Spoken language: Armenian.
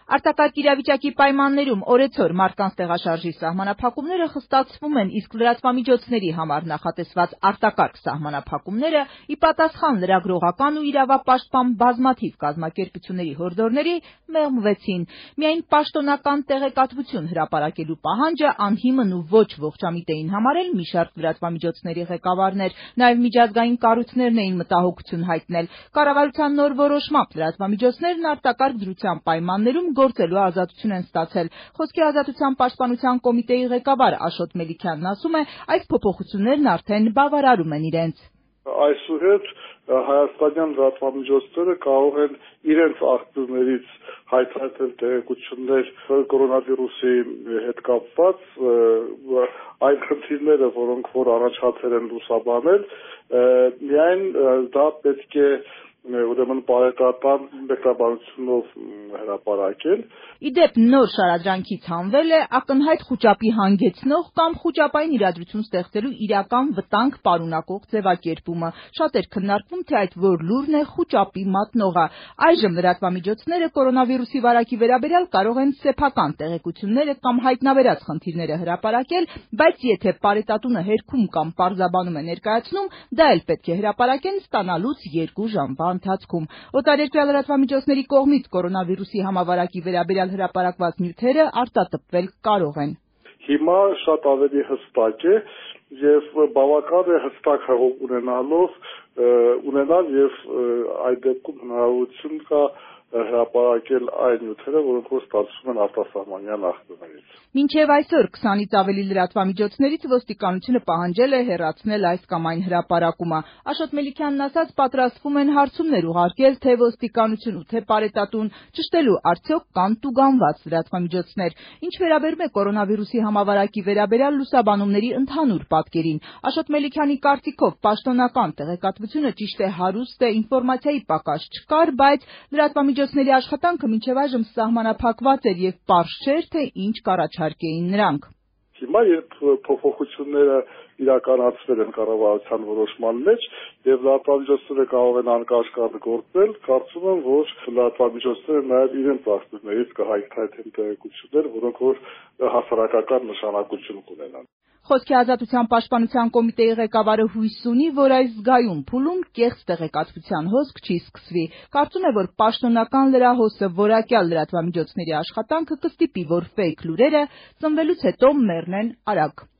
Արտակարգ իրավիճակի պայմաններում օրեցօր մարդկանց տեղաշարժի սահմանափակումները խստացվում են, իսկ լրատվամիջոցների համար նախատեսված արտակարգ սահմանափակումները ի պատասխան լրագրողական ու իրավապաշտպան բազմաթիվ կազմակերպությունների հորդորների մեղմվեցին։ Միայն պաշտոնական տեղեկատվություն հրապարակելու պահանջը անհիմն ու ոչ ողջամիտ էին համարել մի շարք լրատվամիջոցների ղեկավարներ, նաև միջազգային կառույցներն էին մտահոգություն հայտնել։ Կառավարության նոր որոշմամբ լրատվամիջոցներն արտակարգ դրության պայմաններում գործելու ազատություն են ստացել։ Խոսքի ազատության պաշտպանության կոմիտեի ղեկավար Աշոտ Մելիքյանն ասում է, այս փոփոխություններն արդեն բավարարում են իրենց։ Այսուհետ հայաստանյան լրատվամիջոցները կարող են իրենց աղբյուրներից հայտարարել տեղեկություններ կորոնավիրուսի հետ կապված, այն խնդիրները, որոնք որ առաջացել են լուսաբանել, միայն դա պետք է ուրեմն բարեկամական մեկնաբանությունով հրապարակել։ Իդեպ նոր շարադրանքից հանվել է ակնհայտ խուճապի հանգեցնող կամ խուճապային իրադրություն ստեղծելու իրական վտանգ պարունակող ձևակերպումը։ Շատ էր քննարկվում, թե այդ որ լուրն է խուճապի մատնողը։ Այժմ լրատվամիջոցները կորոնավիրուսի վարակի վերաբերյալ կարող են սեփական տեղեկությունները կամ հայտնաբերած խնդիրները հրապարակել, բայց եթե պարետատունը հերքում կամ պարզաբանում է ներկայացնում, դա էլ պետք է հրապարակեն ստանալուց 2 ժամվա ընթացքում։ Օտարերկրյա լրատվամիջոցների կողմից կորոնավիրուսի համավարակի վերաբերյալ հրապարակված նյութերը արտատպվել կարող են։ Հիմա շատ ավելի հստակ է եւ բավական է հստակ հղում ունենալ եւ այդ դեպքում հնարավորություն կա հրապարակել այն նյութերը, որոնք որ ստացվում են արտասահմանյան աղբյուրներից։ Մինչև այսօր 20-ից ավելի լրատվամիջոցներից ոստիկանությունը պահանջել է հեռացնել այս կամ այն հրապարակումը։ Աշոտ Մելիքյանն ասաց, պատրաստվում են հարցումներ ուղարկել թե ոստիկանություն ու թե պարետատուն, ճշտելու արդյոք կան տուգանված լրատվամիջոցներ։ Ինչ վերաբերում է կորոնավիրուսի համավարակի վերաբերյալ լուսաբանումների ընդհանուր պատկերին, Աշոտ Մելիքյանի կարծիքով պաշտոնական տեղեկատվությունը ճիշտ է հարուստ է, ինֆորմացիայի պակաս չկար, բայց լրատվամիջոցների աշխատանքը մինչև այժմ սահմանափակված էր եւ պարզ չէր, թե ինչ կառաջարկեին նրանք։ Հիմա երբ փոփոխությունները իրականացվել են կառավարության որոշման մեջ եւ լրատվամիջոցները կարող են անկաշկադ գործել, կարծում եմ, որ լրատվամիջոցները նաեւ իրենց աղբյուրներից կհայտնեն տեղեկություններ, որոնք որ հասարակական նշանակություն կունենան։ Խոսքի ազատության պաշտպանության կոմիտեի ղեկավարը հույս ունի, որ այս զգայուն փուլում կեղծ տեղեկատվության հոսք չի սկսվի։ Կարծում է, որ պաշտոնական լրահոսը որակյալ լրատվամիջոցների աշխատանքը կստիպի, որ ֆեյք լուրերը ծնվելուց հետո մեռնեն արագ։